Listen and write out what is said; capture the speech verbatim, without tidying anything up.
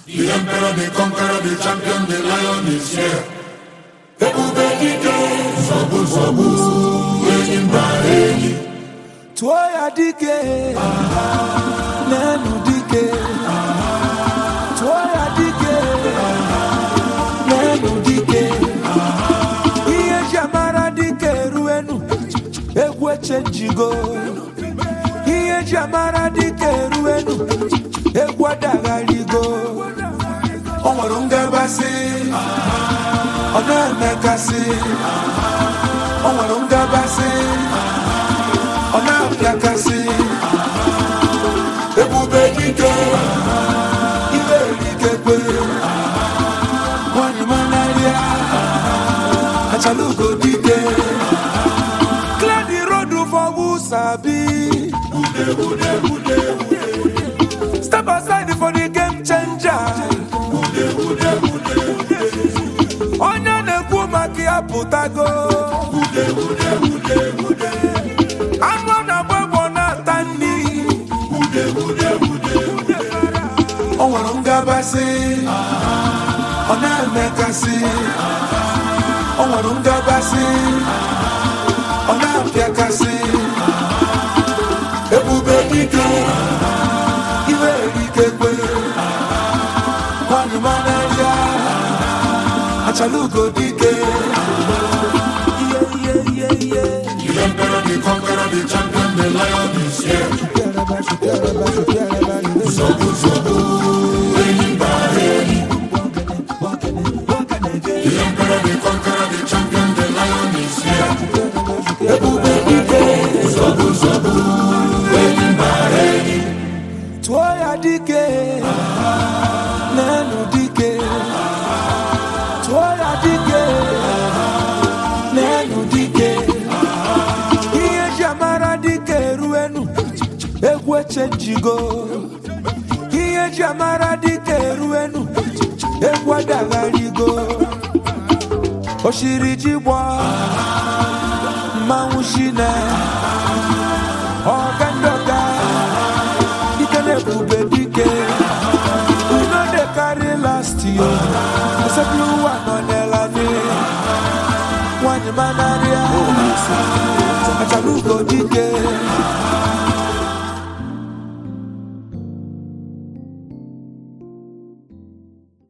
The emperor, the conqueror, the champion, the lion is here. Ebube dike, zobu zobu, enyi mba enyi. Twoya dike, nenu dike. Twoya dike, nenu dike. Iye jamara dike ruenu, egwe chenjigo. Iye jamara dike ruenu, egwe dagarigo. Onwarunga basi, onamekasi. Onwarunga basi, onamekasi. Ebube dike, ibe dike kwe. Wani manaria, achalugo dike. Clear the road for who sabi. Ude, ude, ude, ude. Step aside for the game changer. Ude, ude, ude, ude. Onya nekwu maki aputago. Ude, ude, ude, ude. Anwa na bwebo na tani. Ude, ude, ude, ude. Onwarunga basi, onamekasi. Onwarunga basi, onampiakasi. Ebube dike, iwe dike kwe. Wani manaria, achalugo dike. Yeah, yeah, yeah, yeah. The emperor, the conqueror, the champion, the lion is here. Zobu zobu, enyi mba enyi. The emperor, the conqueror, the champion, the lion is here. Ebube dike, Zobu zobu, enyi mba enyi. twoya dike, nenu dike. Twoya dike, nenu dike. Iye jamara dike ruenu, egwe chenjigo. Iye jamara dike ruenu, egwe dagarigo. Oshiri jibwa, maushine. Ogandoga, ikene bube dike. We know they carry last year. I said blue one on Elani. One manaria. Achalugo dike.